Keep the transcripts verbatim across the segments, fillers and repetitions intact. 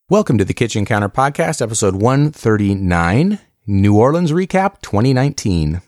Welcome to the Kitchen Counter Podcast, episode one thirty-nine, New Orleans Recap twenty nineteen.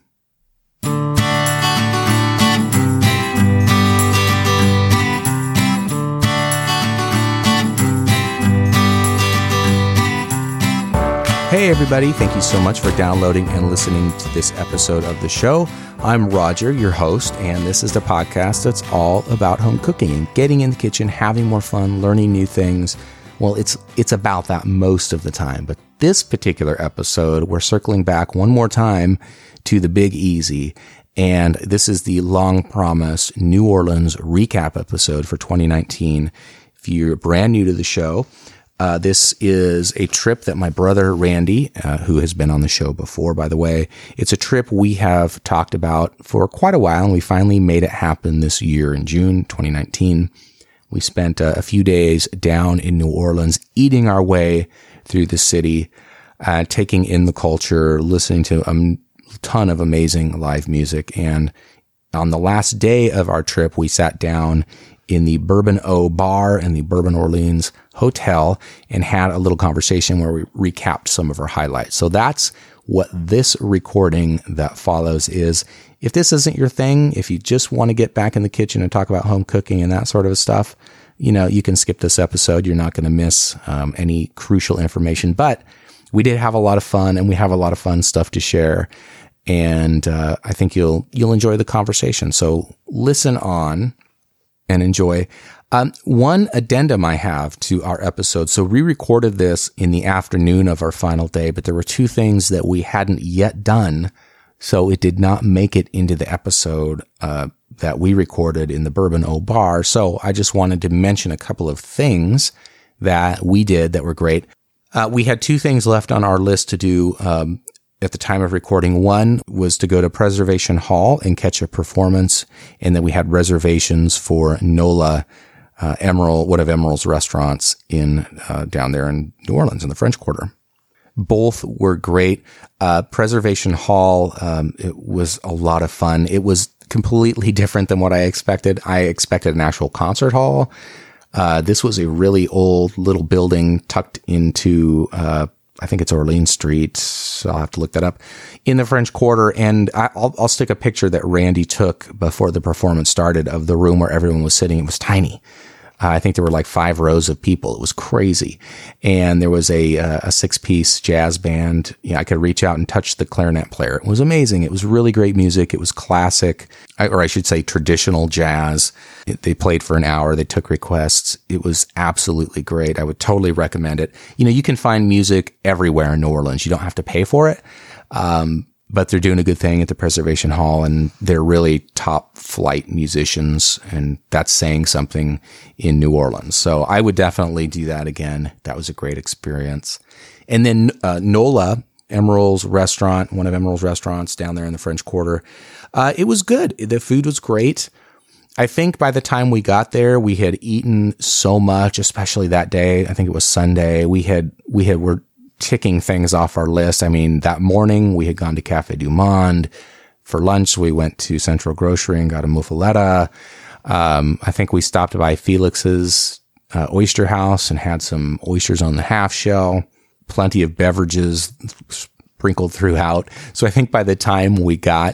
Hey everybody, thank you so much for downloading and listening to this episode of the show. I'm Roger, your host, and this is the podcast that's all about home cooking and getting in the kitchen, having more fun, learning new things. Well, it's it's about that most of the time, but this particular episode, we're circling back one more time to the Big Easy, and this is the long-promised New Orleans recap episode for twenty nineteen. If you're brand new to the show, uh, this is a trip that my brother Randy, uh, who has been on the show before, by the way, it's a trip we have talked about for quite a while, and we finally made it happen this year in June twenty nineteen. We spent uh, a few days down in New Orleans, eating our way through the city, uh, taking in the culture, listening to a ton of amazing live music. And on the last day of our trip, we sat down in the Bourbon O bar and the Bourbon Orleans Hotel and had a little conversation where we recapped some of our highlights. So that's what this recording that follows is. If this isn't your thing, if you just want to get back in the kitchen and talk about home cooking and that sort of stuff, you know, you can skip this episode. You're not going to miss um, any crucial information. But we did have a lot of fun, and we have a lot of fun stuff to share. And uh, I think you'll you'll enjoy the conversation. So listen on and enjoy. Um, one addendum I have to our episode. So we recorded this in the afternoon of our final day, but there were two things that we hadn't yet done. So it did not make it into the episode uh, that we recorded in the Bourbon O bar. So I just wanted to mention a couple of things that we did that were great. Uh, we had two things left on our list to do um, at the time of recording. One was to go to Preservation Hall and catch a performance. And then we had reservations for Nola, uh, Emerald, one of Emerald's restaurants in uh, down there in New Orleans in the French Quarter. Both were great. Uh, Preservation Hall, um, it was a lot of fun. It was completely different than what I expected. I expected an actual concert hall. Uh, this was a really old little building tucked into, uh, I think it's Orleans Street. So I'll have to look that up in the French Quarter. And I, I'll, I'll stick a picture that Randy took before the performance started of the room where everyone was sitting. It was tiny. Uh, I think there were like five rows of people. It was crazy. And there was a, uh, a six piece jazz band. Yeah, I could reach out and touch the clarinet player. It was amazing. It was really great music. It was classic, or I should say traditional jazz. It, they played for an hour. They took requests. It was absolutely great. I would totally recommend it. You know, you can find music everywhere in New Orleans. You don't have to pay for it. Um, But they're doing a good thing at the Preservation Hall, and they're really top flight musicians, and that's saying something in New Orleans. So I would definitely do that again. That was a great experience. And then uh, Nola, Emerald's restaurant, one of Emerald's restaurants down there in the French Quarter, uh, it was good. The food was great. I think by the time we got there, we had eaten so much, especially that day. I think it was Sunday. We had we had were. ticking things off our list. I mean, that morning we had gone to Café du Monde. For lunch, we went to Central Grocery and got a muffaletta. Um, I think we stopped by Felix's uh, Oyster House and had some oysters on the half shell. Plenty of beverages sprinkled throughout. So I think by the time we got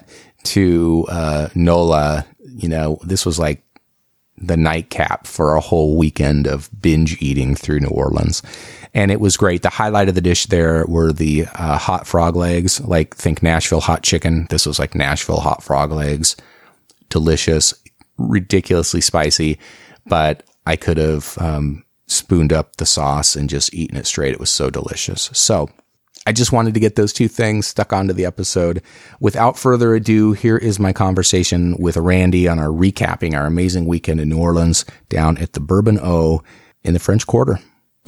to uh, Nola, you know, this was like the nightcap for a whole weekend of binge eating through New Orleans. And it was great. The highlight of the dish there were the uh, hot frog legs, like think Nashville hot chicken. This was like Nashville hot frog legs. Delicious, ridiculously spicy, but I could have um, spooned up the sauce and just eaten it straight. It was so delicious. So I just wanted to get those two things stuck onto the episode. Without further ado, here is my conversation with Randy on our recapping our amazing weekend in New Orleans down at the Bourbon O in the French Quarter.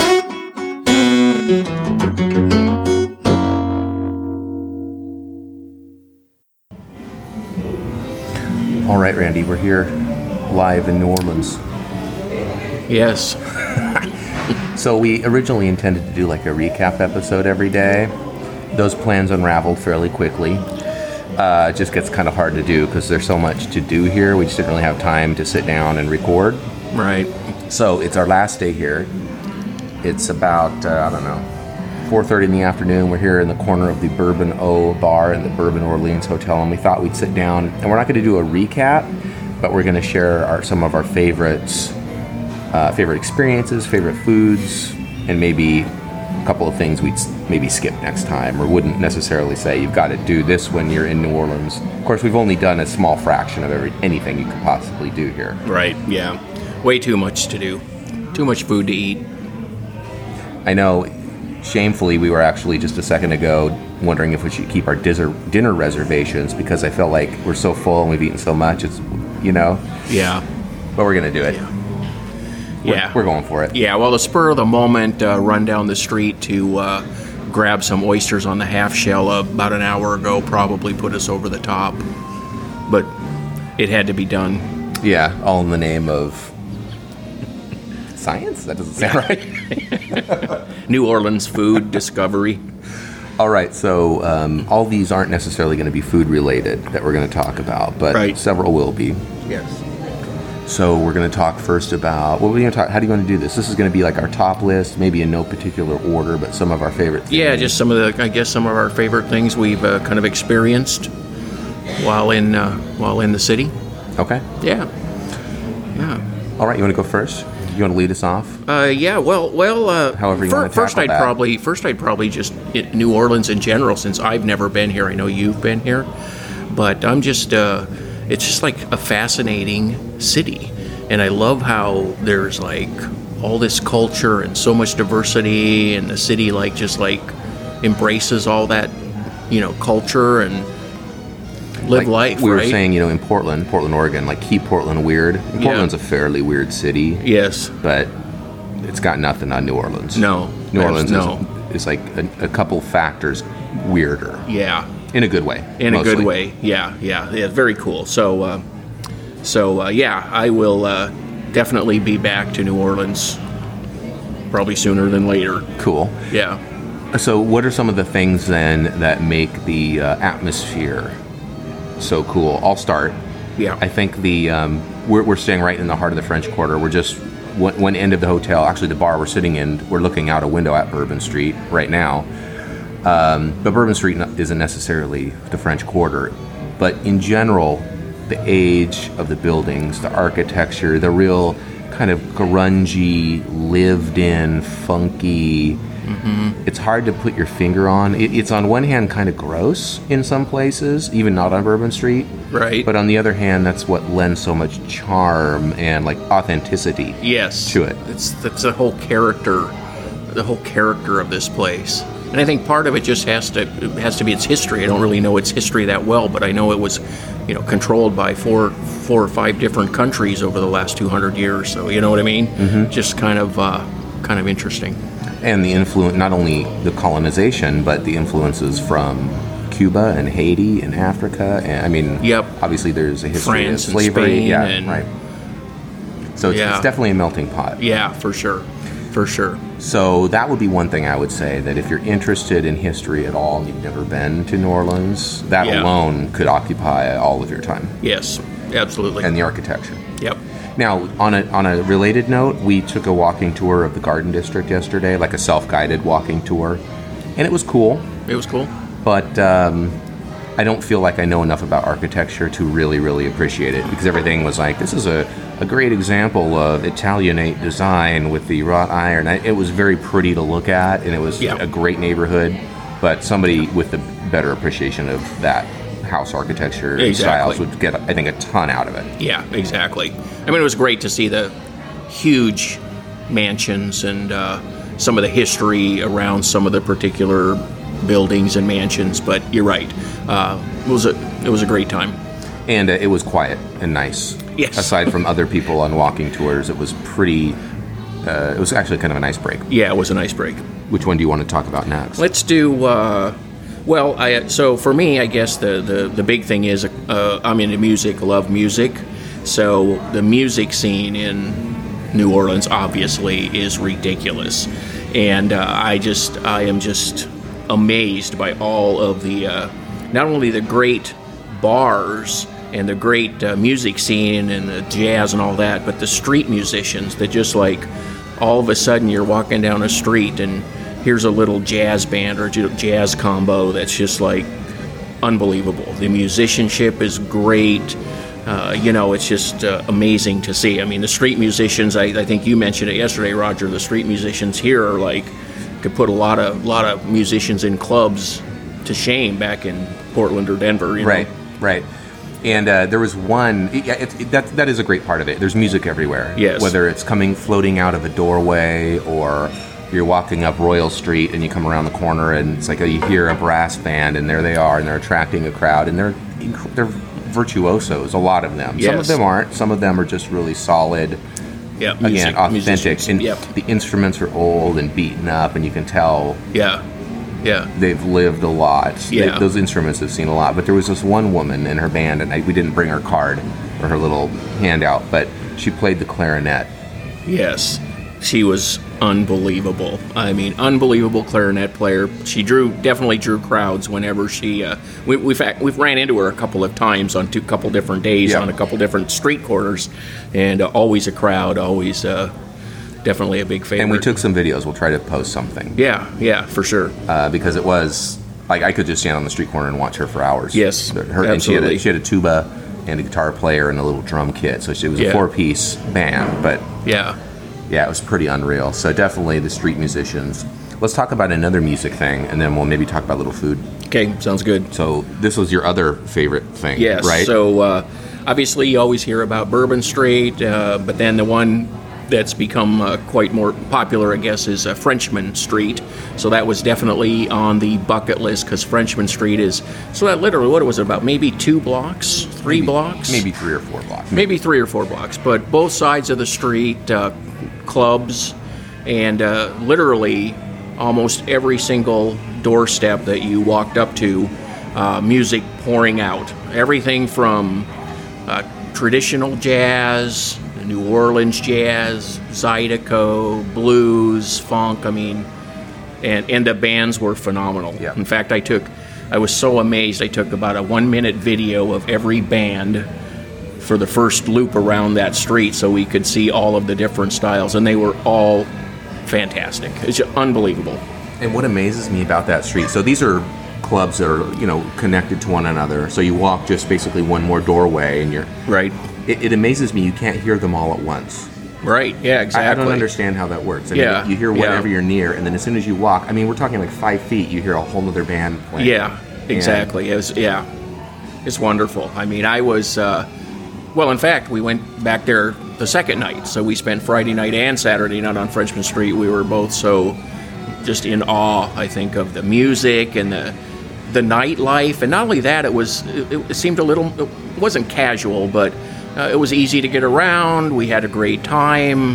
All right, Randy, we're here live in New Orleans. Yes. So we originally intended to do like a recap episode every day. Those plans unraveled fairly quickly. Uh, it just gets kind of hard to do because there's so much to do here. We just didn't really have time to sit down and record. Right. So it's our last day here. It's about, uh, I don't know, four thirty in the afternoon. We're here in the corner of the Bourbon O Bar in the Bourbon Orleans Hotel, and we thought we'd sit down, and we're not going to do a recap, but we're going to share our, some of our favorites, uh, favorite experiences, favorite foods, and maybe a couple of things we'd maybe skip next time or wouldn't necessarily say you've got to do this when you're in New Orleans. Of course, we've only done a small fraction of every anything you could possibly do here. Right, yeah. Way too much to do. Too much food to eat. I know, shamefully, we were actually just a second ago wondering if we should keep our dinner, dinner reservations because I felt like we're so full and we've eaten so much, it's, you know? Yeah. But we're going to do it. Yeah. We're, yeah. We're going for it. Yeah, well, the spur of the moment uh, run down the street to uh, grab some oysters on the half shell about an hour ago probably put us over the top. But it had to be done. Yeah, all in the name of science? That doesn't sound right. New Orleans food discovery. All right, so um, all these aren't necessarily going to be food related that we're going to talk about, but right. several will be. Yes. So we're going to talk first about, what are we going to talk, how do you want to do this? This is going to be like our top list, maybe in no particular order, but some of our favorite things. Yeah, just some of the, I guess some of our favorite things we've uh, kind of experienced while in uh, while in the city. Okay. Yeah. Yeah. All right, you want to go first? You want to lead us off? Uh, yeah, well, well. Uh, However you fir- want to first, tackle I'd that. probably first I'd probably just it, New Orleans in general, since I've never been here. I know you've been here, but I'm just uh, it's just like a fascinating city, and I love how there's like all this culture and so much diversity, and the city like just like embraces all that, you know, culture and live Like life. we were right? saying, you know, in Portland, Portland, Oregon, like keep Portland weird. And Portland's a fairly weird city, Yes. but it's got nothing on New Orleans. No. New There's Orleans no. is, is like a, a couple factors weirder. Yeah. In a good way. In mostly. a good way, yeah, yeah, yeah. Very cool. So, uh, so uh, yeah, I will uh, definitely be back to New Orleans, probably sooner than later. Cool. Yeah. So, what are some of the things then that make the uh, atmosphere so cool? I'll start. Yeah. I think the um, we're we're staying right in the heart of the French Quarter. We're just one, one end of the hotel. Actually, the bar we're sitting in, we're looking out a window at Bourbon Street right now. Um, but Bourbon Street isn't necessarily the French Quarter. But in general, the age of the buildings, the architecture, the real kind of grungy, lived-in, funky. Mm-hmm. It's hard to put your finger on. It, it's on one hand kind of gross in some places, even not on Bourbon Street. Right. But on the other hand, that's what lends so much charm and like authenticity Yes. to it. It's that's the whole character, the whole character of this place. And I think part of it just has to it has to be its history. I don't really know its history that well, but I know it was, you know, controlled by four four or five different countries over the last two hundred years. So you know what I mean? Mm-hmm. Just kind of uh, kind of interesting. And the influence, not only the colonization, but the influences from Cuba and Haiti and Africa. And I mean, Yep. obviously there's a history France of and slavery. Spain yeah, and- right. So it's, Yeah. it's definitely a melting pot. Yeah, for sure, for sure. So that would be one thing I would say, that if you're interested in history at all and you've never been to New Orleans, that Yeah. alone could occupy all of your time. Yes, absolutely. And the architecture. Yep. Now, on a on a related note, we took a walking tour of the Garden District yesterday, like a self-guided walking tour, and it was cool. It was cool. But um, I don't feel like I know enough about architecture to really, really appreciate it, because everything was like, this is a, a great example of Italianate design with the wrought iron. I, it was very pretty to look at, and it was Yeah. a great neighborhood, but somebody with a better appreciation of that house architecture and Exactly. styles would get, I think, a ton out of it. Yeah, exactly. I mean, it was great to see the huge mansions and uh, some of the history around some of the particular buildings and mansions. But you're right. Uh, it was a it was a great time. And uh, it was quiet and nice. Yes. Aside from other people on walking tours, it was pretty, uh, it was actually kind of a nice break. Yeah, it was a nice break. Which one do you want to talk about next? Let's do. Uh, well, I so for me, I guess the the, the big thing is uh, I'm into music, love music. So the music scene in New Orleans obviously is ridiculous, and uh, I just I am just amazed by all of the uh, not only the great bars and the great uh, music scene and the jazz and all that, but the street musicians that just like all of a sudden you're walking down a street and here's a little jazz band or j- jazz combo that's just like unbelievable. The musicianship is great. Uh, you know, it's just uh, amazing to see. I mean, the street musicians, I, I think you mentioned it yesterday, Roger, the street musicians here are like, could put a lot of lot of musicians in clubs to shame back in Portland or Denver. You know? Right, right. And uh, there was one, yeah, it, it, that, that is a great part of it. There's music everywhere. Yes. Whether it's coming, floating out of a doorway, or you're walking up Royal Street and you come around the corner and it's like you hear a brass band and there they are and they're attracting a crowd and they're they're virtuosos, a lot of them. Yes. Some of them aren't. Some of them are just really solid. Yeah, Again, music, authentic. musicians. And Yep. the instruments are old and beaten up and you can tell Yeah, yeah, they've lived a lot. Yeah. They, those instruments have seen a lot. But there was this one woman in her band, and I, we didn't bring her card or her little handout, but she played the clarinet. yes. She was unbelievable. I mean, unbelievable clarinet player. She drew definitely drew crowds whenever she. Uh, we, we've ac- we've ran into her a couple of times on two couple different days Yeah. on a couple different street corners, and uh, always a crowd. Always uh, definitely a big favorite. And we took some videos. We'll try to post something. Yeah, yeah, for sure. Uh, because it was, like, I could just stand on the street corner and watch her for hours. Yes, Her, and she had, absolutely. a, she had a tuba and a guitar player and a little drum kit. So she, it was a Yeah. four-piece band, but Yeah. yeah, it was pretty unreal. So definitely the street musicians. Let's talk about another music thing, and then we'll maybe talk about little food. Okay, sounds good. So this was your other favorite thing, Yes. right? So uh, obviously you always hear about Bourbon Street, uh, but then the one that's become uh, quite more popular, I guess, is uh, Frenchman Street. So that was definitely on the bucket list because Frenchman Street is, so that literally, what was it, about maybe two blocks, three maybe, blocks? Maybe three or four blocks. Maybe three or four blocks, but both sides of the street, uh, clubs, and uh, literally almost every single doorstep that you walked up to, uh, music pouring out. Everything from uh, traditional jazz, New Orleans jazz, Zydeco, blues, funk. I mean, and and the bands were phenomenal. Yeah. In fact, I took, I was so amazed. I took about a one-minute video of every band for the first loop around that street, so we could see all of the different styles, and they were all fantastic. It's just unbelievable. And what amazes me about that street, so these are clubs that are, you know, connected to one another. So you walk just basically one more doorway, and you're. Right. It, it amazes me you can't hear them all at once. Right. Yeah. Exactly. I, I don't understand how that works. I mean, Yeah, you hear whatever yeah. you're near, and then as soon as you walk, I mean, we're talking like five feet, you hear a whole other band playing. Yeah. Exactly. It was, yeah. It's wonderful. I mean, I was. Uh, well, in fact, we went back there the second night, so we spent Friday night and Saturday night on Frenchman Street. We were both so just in awe, I think, of the music and the the nightlife, and not only that, it was it, it seemed a little. It wasn't casual, but uh, it was easy to get around. We had a great time.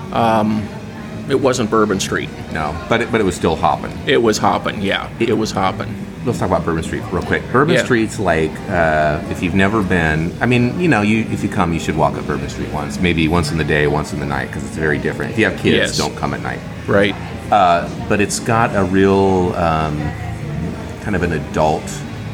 Um, it wasn't Bourbon Street. No, but it, but it was still hopping. It was hopping. Yeah, it, it was hopping. Let's talk about Bourbon Street real quick. Bourbon Yeah. Street's like, uh, if you've never been, I mean, you know, you if you come, you should walk up Bourbon Street once, maybe once in the day, once in the night, because it's very different. If you have kids, Yes. don't come at night. Right. Uh, but it's got a real um, kind of an adult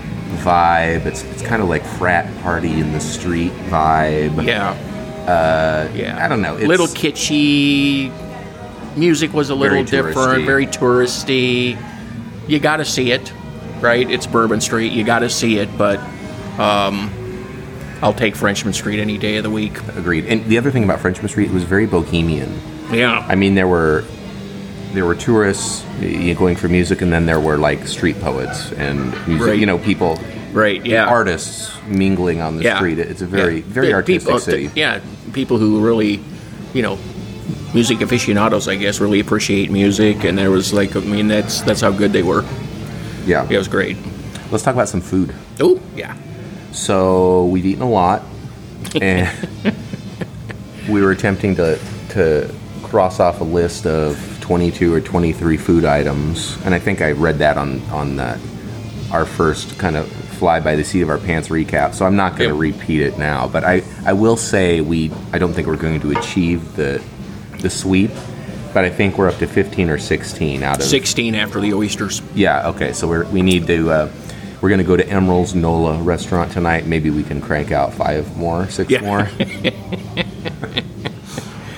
vibe. It's it's kind of like frat party in the street vibe. Yeah. Uh, Yeah. I don't know. It's, little kitschy. Music was a little Very different, touristy. very touristy. You got to see it, right? It's Bourbon Street. You got to see it, but um, I'll take Frenchman Street any day of the week. Agreed. And the other thing about Frenchman Street, it was very bohemian. Yeah. I mean, there were there were tourists you know, going for music, and then there were like street poets and music, Right. you know, people, Right. Yeah. artists mingling on the Yeah. street. It's a very Yeah. very Yeah, artistic people, city. Yeah. People who really, you know, music aficionados, I guess, really appreciate music, and there was like, I mean, that's that's how good they were. Yeah. It was great. Let's talk about some food. Oh, yeah. So we've eaten a lot, and we were attempting to to cross off a list of twenty-two or twenty-three food items, and I think I read that on on the, our first kind of fly by the seat of our pants recap. So I'm not going to Yep. repeat it now, but I I will say we I don't think we're going to achieve the the sweep, but I think we're up to fifteen or sixteen out of sixteen after the oysters. Yeah, okay, so we're, we need to, uh, we're going to go to Emerald's Nola restaurant tonight. Maybe we can crank out five more, six Yeah. more.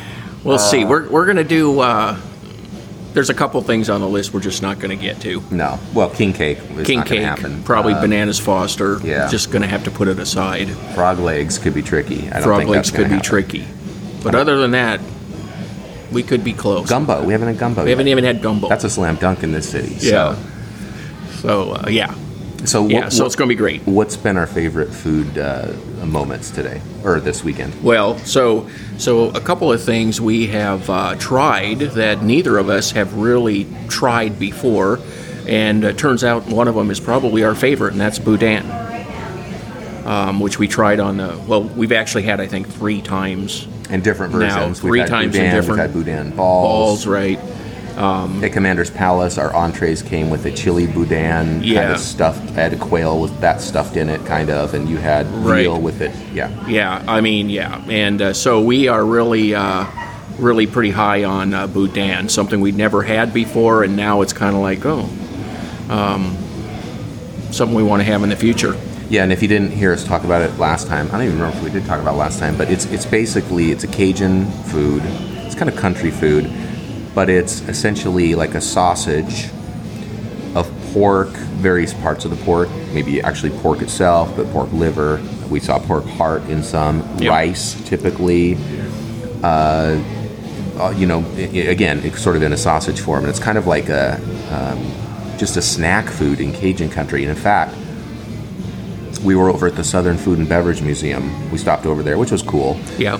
We'll see. We're we're gonna do. Uh, there's a couple things on the list we're just not gonna get to. No. Well, king cake is King not going cake, to happen. probably Uh, bananas Foster. yeah. Just gonna have to put it aside. Frog legs could be tricky. I don't Frog think legs that's gonna could be happen. tricky, but other than that, we could be close. Gumbo. We haven't had gumbo. We haven't yet. even had gumbo. That's a slam dunk in this city. yeah. So uh, yeah, So, so yeah. what, so what- it's gonna be great. What's been our favorite food uh, moments today or this weekend? Well, so so a couple of things we have uh, tried that neither of us have really tried before, and it turns out one of them is probably our favorite, and that's boudin, um, which we tried on the. Well, we've actually had I think three times. In different Now, versions. three we've had times in boudin, different- We've had boudin balls. Balls, right? At Commander's Palace, our entrees came with a chili boudin kind Yeah. of stuffed. I had a quail with that stuffed in it, kind of, and you had Right. veal with it. Yeah. Yeah, I mean, yeah, and uh, so we are really, uh, really pretty high on uh, boudin, something we'd never had before, and now it's kind of like, oh, um, something we want to have in the future. Yeah, and if you didn't hear us talk about it last time, I don't even remember if we did talk about it last time, but it's it's basically it's a Cajun food. It's kind of country food, but it's essentially like a sausage of pork, various parts of the pork, maybe actually pork itself, but pork liver. We saw pork heart in some, Yep. rice typically. Uh, uh, you know, i- i- again, it's sort of in a sausage form, and it's kind of like a um, just a snack food in Cajun country. And in fact, we were over at the Southern Food and Beverage Museum. We stopped over there, which was cool. Yeah,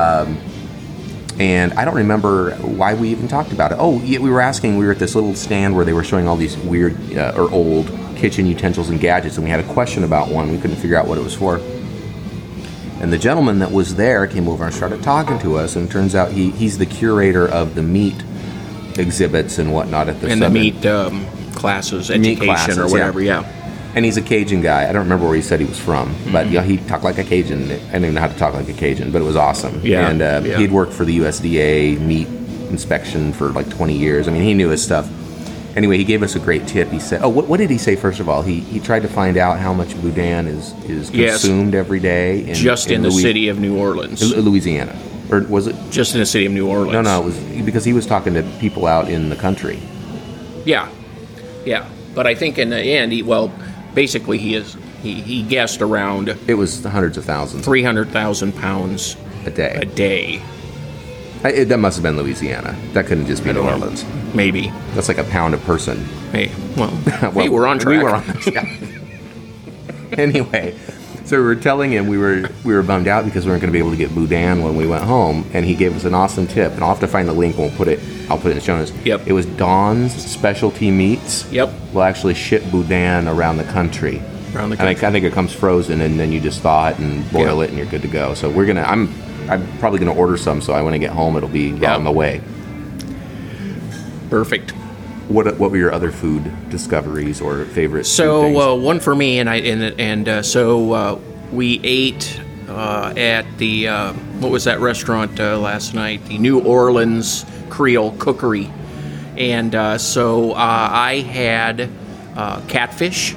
And I don't remember why we even talked about it. Oh, yeah, we were asking, we were at this little stand where they were showing all these weird uh, or old kitchen utensils and gadgets, and we had a question about one. We couldn't figure out what it was for. And the gentleman that was there came over and started talking to us, and it turns out he, he's the curator of the meat exhibits and whatnot at the and the Southern- meat um, classes, Meat education, classes, or yeah. whatever. Yeah. And he's a Cajun guy. I don't remember where he said he was from, but yeah, he talked like a Cajun. I didn't even know how to talk like a Cajun, but it was awesome. Yeah, And uh, yeah. he'd worked for the U S D A meat inspection for like twenty years. I mean, he knew his stuff. Anyway, he gave us a great tip. He said, "Oh, what, what did he say? First of all, he he tried to find out how much boudin is is Yes. consumed every day in, Just in, the Louis- city of New Orleans. Lu- Louisiana, or was it? Just in the city of New Orleans. No, no, it was because he was talking to people out in the country. Yeah, yeah. But I think in the end, he, well, basically he is he, he guessed around It was hundreds of thousands three hundred thousand pounds a day. a day. I, it, that must have been Louisiana. That couldn't just be I New don't know. Orleans. Maybe. That's like a pound a person. Hey, well, Well, hey, we're on track. We were on. Yeah. Anyway, so we were telling him we were we were bummed out because we weren't going to be able to get boudin when we went home, and he gave us an awesome tip. And I'll have to find the link. And we'll put it. I'll put it in the show notes. Yep. It was Dawn's Specialty Meats. Yep. Will actually ship boudin around the country. Around the And I, country. I think it comes frozen, and then you just thaw it and boil Yeah. it, and you're good to go. So we're gonna. I'm. I'm probably gonna order some. So I when I get home, it'll be Yeah. on the way. Perfect. What What were your other food discoveries or favorite? food So things? uh, one for me, and I and and uh, so uh, we ate uh, at the uh, what was that restaurant uh, last night? The New Orleans Creole Cookery, and uh, so uh, I had uh, catfish,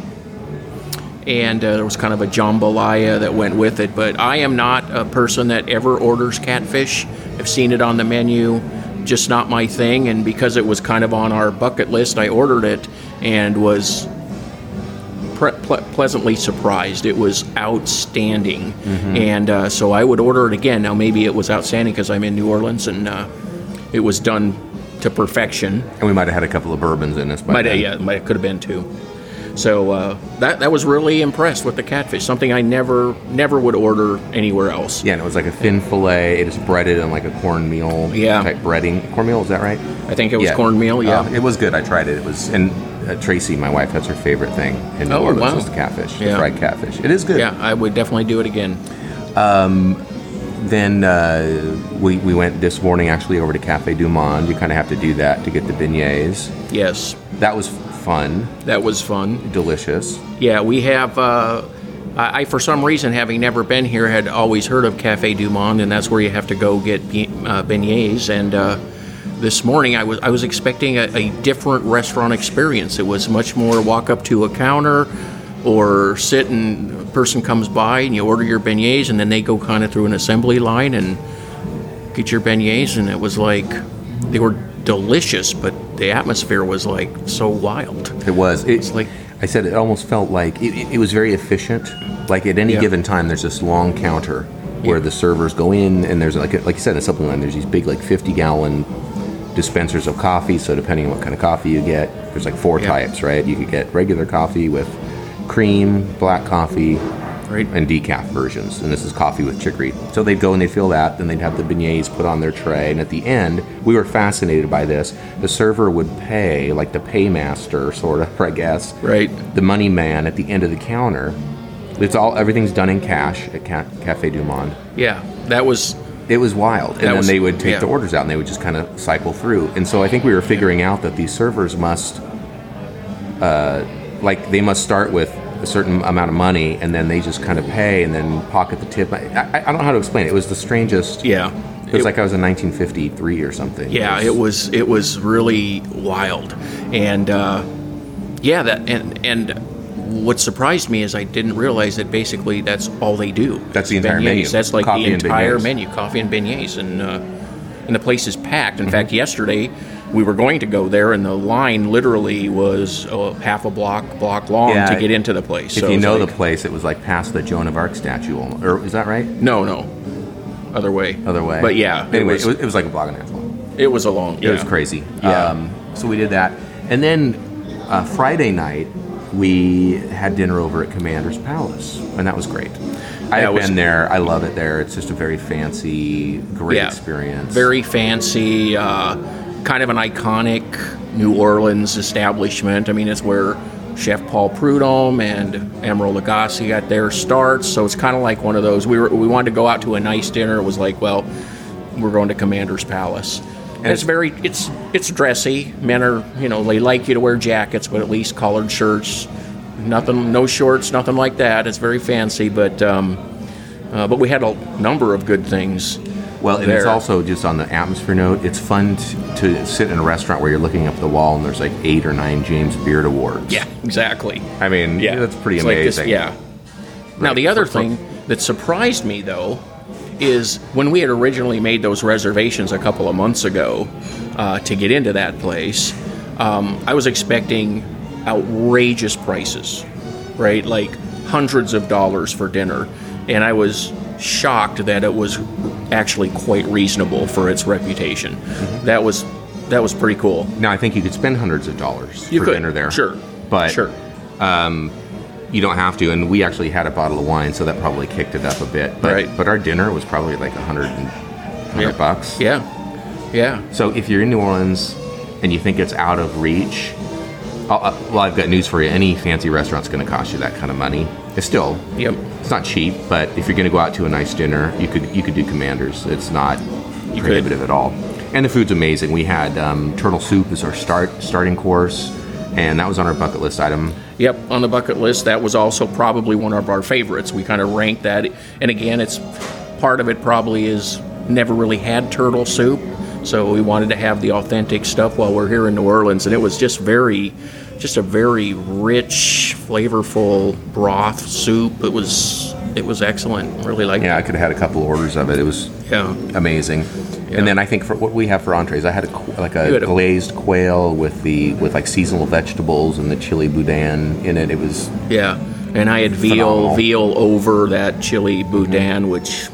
and uh, there was kind of a jambalaya that went with it. But I am not a person that ever orders catfish. I've seen it on the menu, just not my thing. And because it was kind of on our bucket list, I ordered it and was pre- ple- pleasantly surprised. It was outstanding, and uh, so I would order it again. Now maybe it was outstanding because I'm in New Orleans and uh, it was done to perfection. And we might have had a couple of bourbons in us. By Might then. yeah, might could have been too. So uh, that that was really impressed with the catfish. Something I never never would order anywhere else. Yeah, and it was like a thin fillet. It is breaded in like a cornmeal Yeah. type breading. Cornmeal, is that right? I think it was Yeah. cornmeal. Yeah. Uh, it was good. I tried it. It was, and uh, Tracy, my wife, that's her favorite thing in New Oh, Orleans wow. was the catfish, the Yeah. fried catfish. It is good. yeah, I would definitely do it again. Then uh, we, we went this morning actually over to Cafe Du Monde. You kind of have to do that to get the beignets. Yes, That was fun, that was fun. delicious. Yeah, we have. Uh, I, I, for some reason, having never been here, had always heard of Cafe Du Monde, and that's where you have to go get be- uh, beignets. And uh, this morning, I was I was expecting a, a different restaurant experience. It was much more walk up to a counter, or sit and a person comes by and you order your beignets, and then they go kind of through an assembly line. And get your beignets, and it was like they were delicious, but the atmosphere was like so wild. It was. It, It's like I said, it almost felt like it, it, it was very efficient. Like at any Yeah. given time, there's this long counter where Yeah. the servers go in, and there's like like you said, in something line, there's these big like fifty gallon dispensers of coffee. So depending on what kind of coffee you get, there's like four Yeah. types, right? You could get regular coffee with cream, black coffee, right. and decaf versions, and this is coffee with chicory. So they'd go and they'd fill that, then they'd have the beignets put on their tray, and at the end, we were fascinated by this. The server would pay, like the paymaster, sort of, I guess, Right. the money man at the end of the counter. It's all everything's done in cash at Ca- Cafe Du Monde. Yeah, that was It was wild, and That then was- they would take yeah. the orders out, and they would just kind of cycle through. And so I think we were figuring out that these servers must, uh, like, they must start with a certain amount of money, and then they just kind of pay, and then pocket the tip. I, I, I don't know how to explain it. It was the strangest. yeah. It was like I was in nineteen fifty-three or something. Yeah, it was it was really wild, and uh, yeah, that and and what surprised me is I didn't realize that basically that's all they do. That's the entire beignets. menu. That's like Coffee the and entire beignets. menu, coffee and beignets, and uh, and the place is packed. In Mm-hmm. fact, yesterday we were going to go there, and the line literally was uh, half a block block long Yeah, to get into the place. If So you it was know like- the place, it was like past the Joan of Arc statue, or is that right? no, no, other way, Other way. But yeah, Anyway, it was, it was, it was like a block and a half long. it was a long. It Yeah. was crazy. Yeah. Um, so we did that. And then uh, Friday night, we had dinner over at Commander's Palace, and that was great. Yeah, I've it was- been there. I love it there. It's just a very fancy, great Yeah. experience. Very fancy, uh, kind of an iconic New Orleans establishment. I mean, it's where Chef Paul Prudhomme and Emeril Lagasse got their starts. So it's kind of like one of those. We were we wanted to go out to a nice dinner. It was like, well, we're going to Commander's Palace. And it's very it's it's dressy. Men are you know they like you to wear jackets, but at least collared shirts. Nothing, no shorts, nothing like that. It's very fancy, but um, uh, but we had a number of good things. Well, and there. it's also just on the atmosphere note, it's fun t- to sit in a restaurant where you're looking up the wall and there's like eight or nine James Beard Awards. Yeah, exactly. I mean, Yeah, that's pretty It's like this- amazing. yeah. Now Right. the other For- for- thing that surprised me though is when we had originally made those reservations a couple of months ago uh, to get into that place, um, I was expecting outrageous prices, right? Like hundreds of dollars for dinner, and I was shocked that it was actually quite reasonable for its reputation. Mm-hmm. That was that was pretty cool. Now, I think you could spend hundreds of dollars You for could dinner there. sure, But sure. you don't have to. And we actually had a bottle of wine, so that probably kicked it up a bit. But, Right. but our dinner was probably like a hundred and hundred Yeah. bucks. Yeah, yeah. So if you're in New Orleans and you think it's out of reach, I'll, uh, well, I've got news for you. Any fancy restaurant's going to cost you that kind of money. It's still, Yep. it's not cheap, but if you're going to go out to a nice dinner, you could you could do Commanders. It's not You prohibitive at all. And the food's amazing. We had um, turtle soup as our start starting course, and that was on our bucket list item. Yep, on the bucket list, that was also probably one of our favorites. We kind of ranked that, and again, it's part of it probably is never really had turtle soup, so we wanted to have the authentic stuff while we're here in New Orleans, and it was just very, just a very rich, flavorful broth soup. It was, it was excellent. Really liked Yeah, I it. could have had a couple orders of it. It was Yeah. amazing. Yeah. And then I think for what we have for entrees, I had a qu- like a You had a- glazed quail with the with like seasonal vegetables and the chili boudin in it. It was Yeah, and I had veal, Phenomenal. veal over that chili boudin, which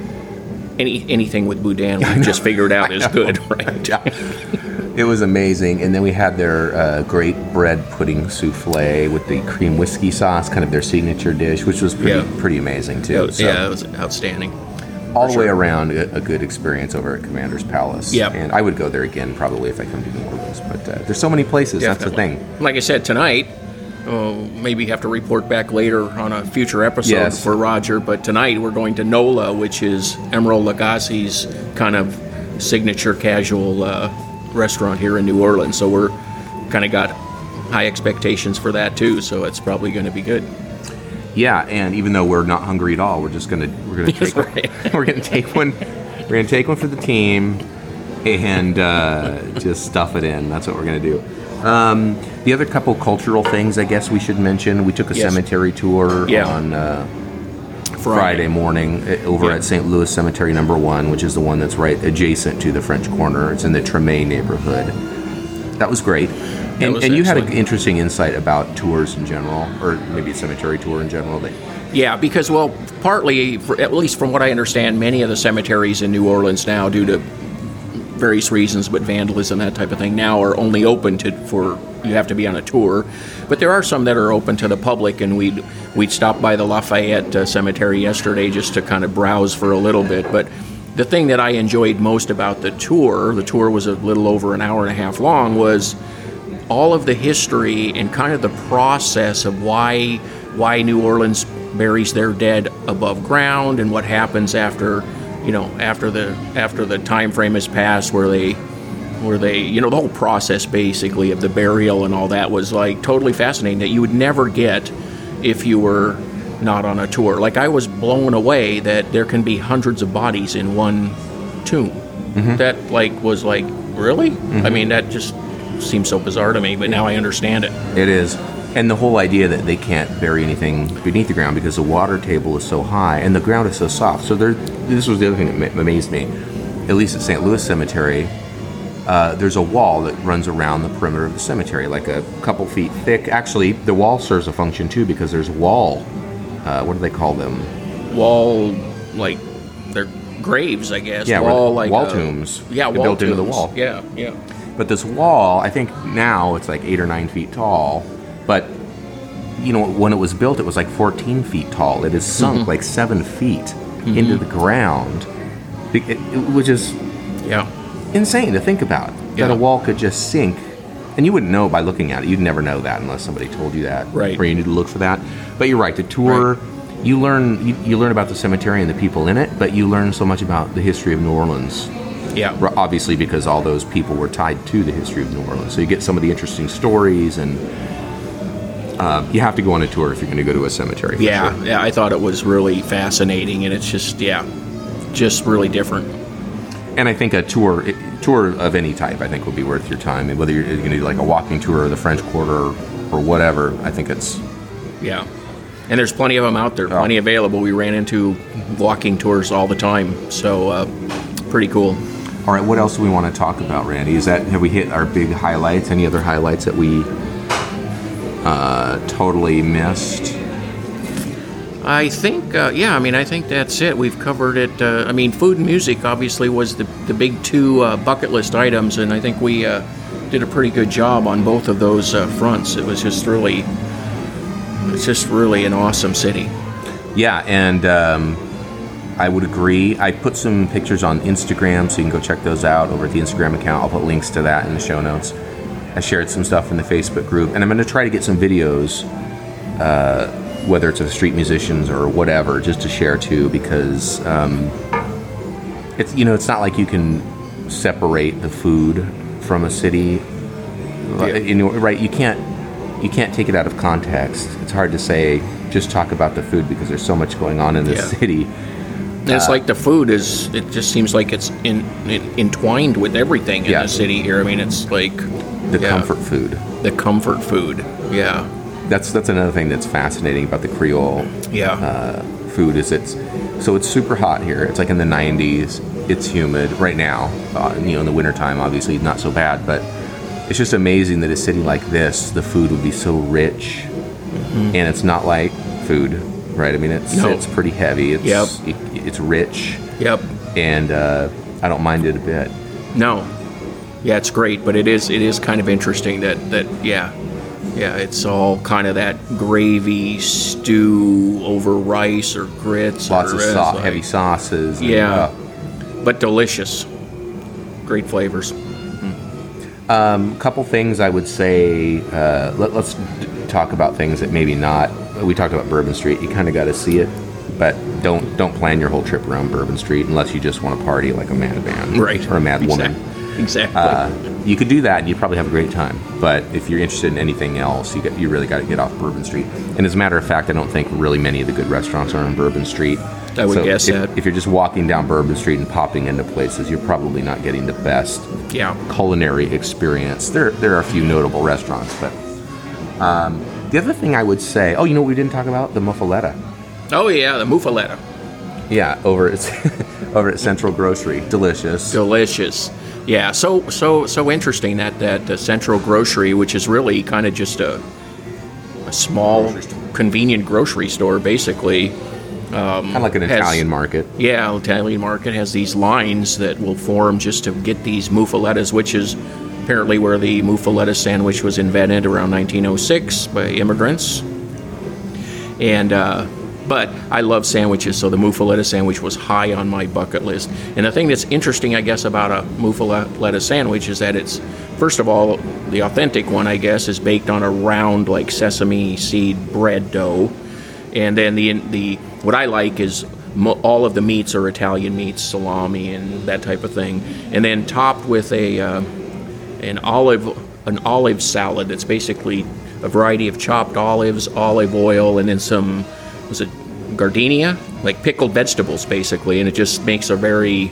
any anything with boudin we've just figured out is good, right? it was amazing. And then we had their uh, great bread pudding souffle with the cream whiskey sauce, kind of their signature dish, which was pretty Yeah. pretty amazing too. Yeah, it was- So yeah, it was outstanding. all the for way sure. around, a, a good experience over at Commander's Palace. Yep. And I would go there again probably if I come to New Orleans. But uh, there's so many places. That's the Definitely. thing. Like I said tonight, oh, maybe have to report back later on a future episode Yes. for Roger. But tonight we're going to Nola, which is Emeril Lagasse's kind of signature casual uh, restaurant here in New Orleans. So we're kind of got high expectations for that too. So it's probably going to be good. Yeah, and even though we're not hungry at all, we're just gonna we're gonna take right. we're gonna take one we're gonna take one for the team and uh, just stuff it in. That's what we're gonna do. Um, the other couple cultural things I guess we should mention. We took a Yes. cemetery tour Yeah. on uh, Friday, Friday morning over yeah. at Saint Louis Cemetery Number One, which is the one that's right adjacent to the French Quarter. It's in the Treme neighborhood. That was great. And, was and you had an excellent. interesting insight about tours in general, or maybe a cemetery tour in general. That, Yeah, because, well, partly, for, at least from what I understand, many of the cemeteries in New Orleans now, due to various reasons, but vandalism, that type of thing, now are only open to for you have to be on a tour. But there are some that are open to the public, and we'd, we'd stop by the Lafayette uh, Cemetery yesterday just to kind of browse for a little bit. But the thing that I enjoyed most about the tour, the tour was a little over an hour and a half long, was all of the history and kind of the process of why why New Orleans buries their dead above ground and what happens after, you know, after the after the time frame has passed, where they where they you know the whole process basically of the burial and all that was like totally fascinating that you would never get if you were not on a tour. Like, I was blown away that there can be hundreds of bodies in one tomb. Mm-hmm. That like was like really? Mm-hmm. I mean, that just seems so bizarre to me, but now I understand it. It is. And the whole idea that they can't bury anything beneath the ground because the water table is so high and the ground is so soft. So there, this was the other thing that amazed me. At least at Saint Louis Cemetery, uh, there's a wall that runs around the perimeter of the cemetery, like a couple feet thick. Actually, the wall serves a function too, because there's wall, uh, what do they call them? Wall, like, they're graves, I guess. Yeah, wall, wall, like wall uh, tombs. Yeah, They're wall built tombs. into the wall. Yeah, yeah. But this wall, I think now it's like eight or nine feet tall. But, you know, when it was built, it was like fourteen feet tall. It has sunk mm-hmm. like seven feet mm-hmm. into the ground, it, it, which is yeah insane to think about. Yeah. That a wall could just sink. And you wouldn't know by looking at it. You'd never know that unless somebody told you that. Right. Or you need to look for that. But you're right. The tour, right. you learn you, you learn about the cemetery and the people in it, but you learn so much about the history of New Orleans. Yeah. Obviously, because all those people were tied to the history of New Orleans. So you get some of the interesting stories, and uh, you have to go on a tour if you're going to go to a cemetery. For yeah, sure. yeah. I thought it was really fascinating, and it's just, yeah, just really different. And I think a tour tour of any type, I think, would be worth your time. Whether you're going to do like a walking tour of the French Quarter or, or whatever, I think it's... Yeah. And there's plenty of them out there, oh. plenty available. We ran into walking tours all the time, so uh, pretty cool. All right, what else do we want to talk about, Randy? Is that, have we hit our big highlights? Any other highlights that we uh, totally missed? I think, uh, yeah, I mean, I think that's it. We've covered it. Uh, I mean, food and music obviously was the, the big two uh, bucket list items, and I think we uh, did a pretty good job on both of those uh, fronts. It was just really, it's just really an awesome city. Yeah, and um, I would agree. I put some pictures on Instagram, so you can go check those out over at the Instagram account. I'll put links to that in the show notes. I shared some stuff in the Facebook group, and I'm going to try to get some videos, uh, whether it's of street musicians or whatever, just to share too, because um, it's you know it's not like you can separate the food from a city. Yeah. You know, right? You can't you can't take it out of context. It's hard to say just talk about the food because there's so much going on in this yeah. city. And it's uh, like the food is, it just seems like it's in, in, entwined with everything in yeah. the city here. I mean, it's like... The yeah, comfort food. The comfort food, yeah. That's that's another thing that's fascinating about the Creole yeah. uh, food is it's... So it's super hot here. It's like in the nineties. It's humid right now. Uh, you know, in the wintertime, obviously, not so bad. But it's just amazing that a city like this, the food would be so rich. Mm-hmm. And it's not like food, right? I mean, it's no. it's pretty heavy. It's yep. it, it's rich. Yep. And uh, I don't mind it a bit. No. Yeah, it's great, but it is it is kind of interesting that, that yeah, yeah, it's all kind of that gravy stew over rice or grits. Lots or of so- like, heavy sauces. And, yeah, uh, but delicious. Great flavors. A um, couple things I would say, uh, let, let's d- talk about things that maybe not. We talked about Bourbon Street. You kind of got to see it, but don't don't plan your whole trip around Bourbon Street unless you just want to party like a madman. Right. Or a mad exactly. woman. Exactly. Uh, you could do that and you'd probably have a great time. But if you're interested in anything else, you get, you really got to get off Bourbon Street. And as a matter of fact, I don't think really many of the good restaurants are on Bourbon Street. I would so guess if, that. If you're just walking down Bourbon Street and popping into places, you're probably not getting the best yeah. culinary experience. There there are a few notable restaurants, but um, the other thing I would say, oh, you know what we didn't talk about? The muffaletta. Oh yeah, the muffaletta. Yeah, over at over at Central Grocery, delicious. Delicious. Yeah, so so so interesting that that uh, Central Grocery, which is really kind of just a a small, convenient grocery store, basically. Um, kind of like an has, Italian market. Yeah, Italian market has these lines that will form just to get these muffalettas, which is apparently where the muffaletta sandwich was invented around nineteen oh six by immigrants. And uh, but I love sandwiches, so the muffaletta sandwich was high on my bucket list. And the thing that's interesting, I guess, about a muffaletta sandwich is that it's, first of all, the authentic one, I guess, is baked on a round, like sesame seed bread dough. And then the the what I like is mo- all of the meats are Italian meats, salami and that type of thing, and then topped with a uh, an olive an olive salad that's basically a variety of chopped olives, olive oil, and then some was it gardenia, like pickled vegetables, basically, and it just makes a very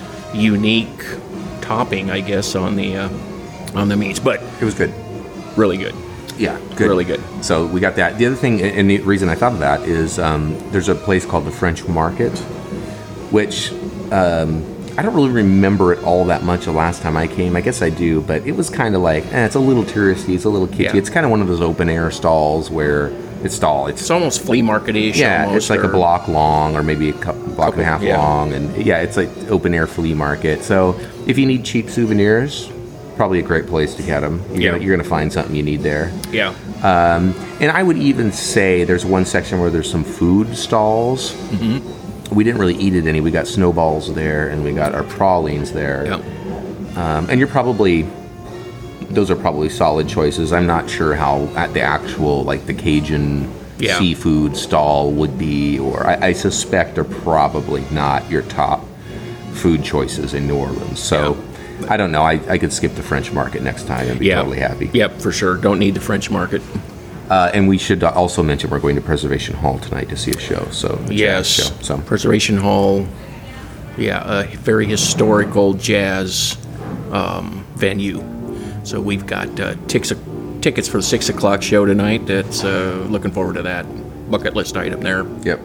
unique topping, I guess, on the uh, on the meats. But it was good, really good. Yeah, good. Really good. So we got that. The other thing, and the reason I thought of that is um, there's a place called the French Market, which um, I don't really remember it all that much the last time I came. I guess I do, but it was kind of like, eh, it's a little touristy, it's a little kitschy. Yeah. It's kind of one of those open air stalls where it's stall. It's, it's almost flea market-ish. Yeah, almost, it's like or, a block long or maybe a couple, block couple, and a half yeah. long. And yeah, it's like open air flea market. So if you need cheap souvenirs, probably a great place to get them. You're yeah. gonna, you're gonna find something you need there. Yeah. Um, and I would even say there's one section where there's some food stalls. Mm-hmm. We didn't really eat at any. We got snowballs there, and we got our pralines there. Yeah. Um, and you're probably, those are probably solid choices. I'm not sure how at the actual, like the Cajun yeah. seafood stall would be, or I, I suspect are probably not your top food choices in New Orleans. So. Yeah. I don't know. I, I could skip the French Market next time and be yeah. totally happy. Yep, for sure. Don't need the French Market. Uh, and we should also mention we're going to Preservation Hall tonight to see a show. So a yes, show, so. Preservation Hall. Yeah, a very historical jazz um, venue. So we've got uh, ticks, tickets for the six o'clock show tonight. That's uh, looking forward to that bucket list item there. Yep.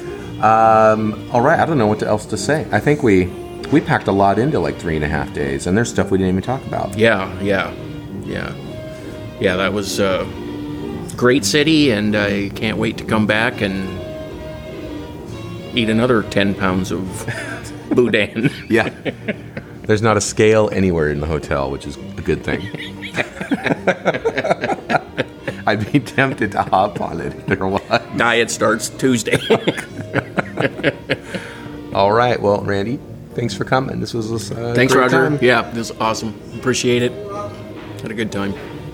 Um, all right. I don't know what else to say. I think we. We packed a lot into like three and a half days, and there's stuff we didn't even talk about. Yeah, yeah, yeah. Yeah, that was a great city, and I can't wait to come back and eat another ten pounds of boudin. Yeah. There's not a scale anywhere in the hotel, which is a good thing. I'd be tempted to hop on it if there was. Diet starts Tuesday. All right, well, Randy, thanks for coming. This was a uh, Thanks, great Roger. time. Yeah, this was awesome. Appreciate it. Had a good time.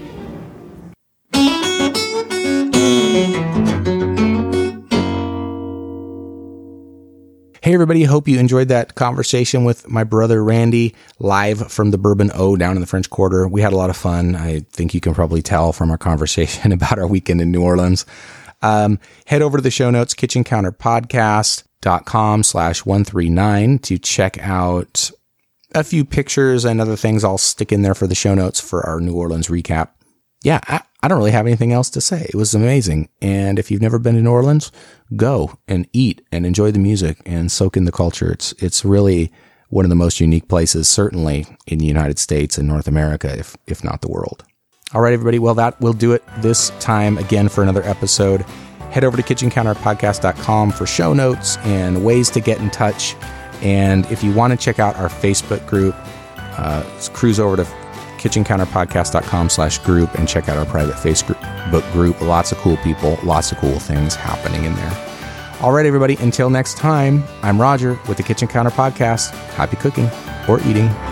Hey, everybody. Hope you enjoyed that conversation with my brother, Randy, live from the Bourbon O down in the French Quarter. We had a lot of fun. I think you can probably tell from our conversation about our weekend in New Orleans. Um, head over to the show notes, kitchen counter podcast dot com slash one three nine to check out a few pictures and other things I'll stick in there for the show notes for our New Orleans recap. Yeah, I, I don't really have anything else to say. It was amazing. And if you've never been to New Orleans, go and eat and enjoy the music and soak in the culture. It's it's really one of the most unique places, certainly in the United States and North America, if if not the world. All right, everybody. Well, that will do it this time again for another episode. Head over to kitchen counter podcast dot com for show notes and ways to get in touch. And if you want to check out our Facebook group, uh, cruise over to kitchen counter podcast dot com slash group and check out our private Facebook group. Lots of cool people, lots of cool things happening in there. All right, everybody. Until next time, I'm Roger with the Kitchen Counter Podcast. Happy cooking or eating.